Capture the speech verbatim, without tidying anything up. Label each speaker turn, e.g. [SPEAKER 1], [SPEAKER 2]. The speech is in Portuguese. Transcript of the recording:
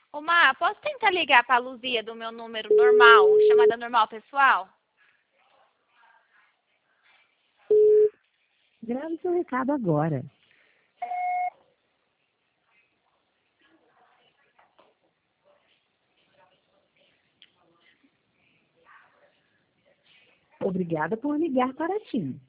[SPEAKER 1] Ô, Má, posso tentar ligar para a Luzia do meu número normal, chamada normal pessoal?
[SPEAKER 2] Grave seu recado agora. Obrigada por ligar para a TIM.